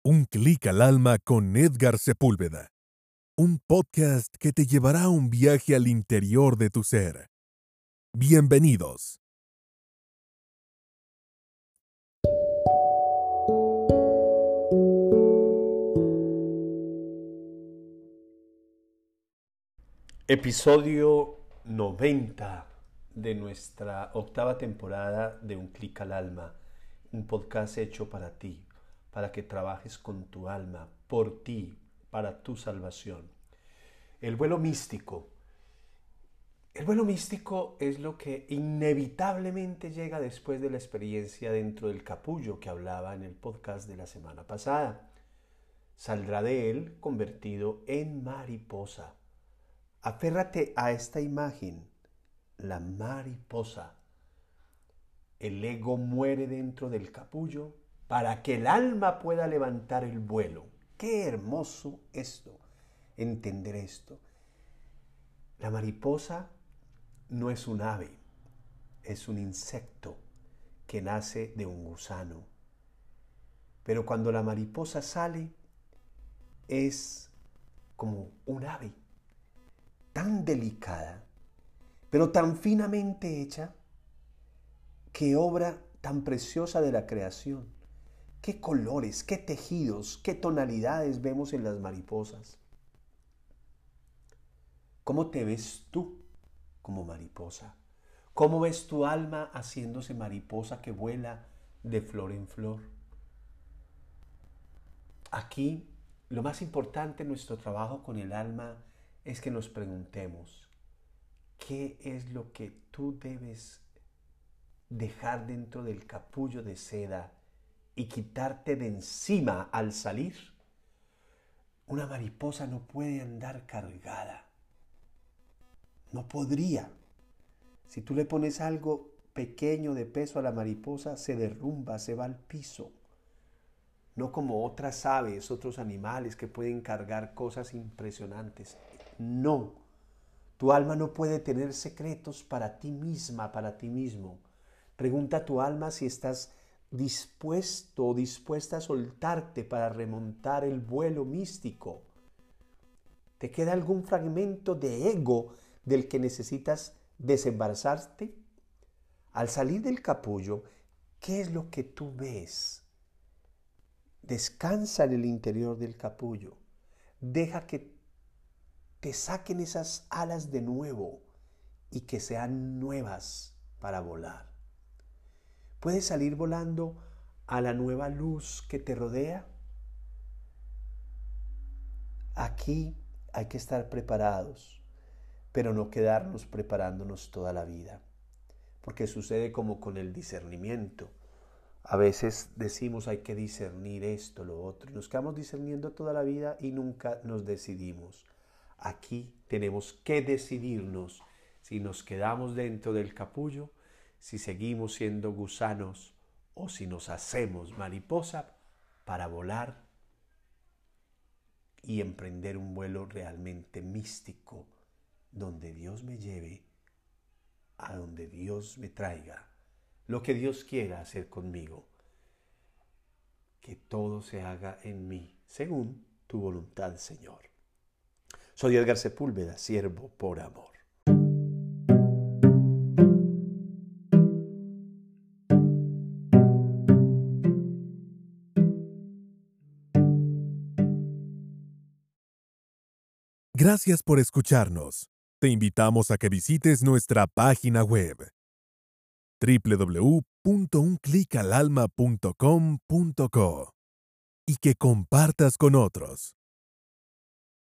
Un clic al alma con Edgar Sepúlveda. Un podcast que te llevará a un viaje al interior de tu ser. Bienvenidos. Episodio 90 de nuestra octava temporada de Un Clic al Alma, un podcast hecho para ti, para que trabajes con tu alma, por ti, para tu salvación. El vuelo místico. El vuelo místico es lo que inevitablemente llega después de la experiencia dentro del capullo que hablaba en el podcast de la semana pasada. Saldrá de él convertido en mariposa. Aférrate a esta imagen, la mariposa. El ego muere dentro del capullo para que el alma pueda levantar el vuelo. Qué hermoso esto, entender esto. La mariposa no es un ave, es un insecto que nace de un gusano. Pero cuando la mariposa sale, es como un ave, tan delicada, pero tan finamente hecha, qué obra tan preciosa de la creación. Qué colores, qué tejidos, qué tonalidades vemos en las mariposas. ¿Cómo te ves tú como mariposa? ¿Cómo ves tu alma haciéndose mariposa que vuela de flor en flor? Aquí, lo más importante en nuestro trabajo con el alma es que nos preguntemos, ¿qué es lo que tú debes dejar dentro del capullo de seda y quitarte de encima al salir? Una mariposa no puede andar cargada. No podría. Si tú le pones algo pequeño de peso a la mariposa, se derrumba, se va al piso. No como otras aves, otros animales que pueden cargar cosas impresionantes. No. Tu alma no puede tener secretos para ti misma, para ti mismo. Pregunta a tu alma si estás dispuesto o dispuesta a soltarte para remontar el vuelo místico. ¿Te queda algún fragmento de ego del que necesitas desembarazarte? Al salir del capullo, ¿qué es lo que tú ves? Descansa en el interior del capullo. Deja que te saquen esas alas de nuevo y que sean nuevas para volar. ¿Puedes salir volando a la nueva luz que te rodea? Aquí hay que estar preparados, pero no quedarnos preparándonos toda la vida, porque sucede como con el discernimiento. A veces decimos hay que discernir esto, lo otro, y nos quedamos discerniendo toda la vida y nunca nos decidimos. Aquí tenemos que decidirnos si nos quedamos dentro del capullo, si seguimos siendo gusanos o si nos hacemos mariposa para volar y emprender un vuelo realmente místico, donde Dios me lleve, a donde Dios me traiga, lo que Dios quiera hacer conmigo. Que todo se haga en mí, según tu voluntad, Señor. Soy Edgar Sepúlveda, siervo por amor. Gracias por escucharnos. Te invitamos a que visites nuestra página web www.unclicalalma.com.co y que compartas con otros.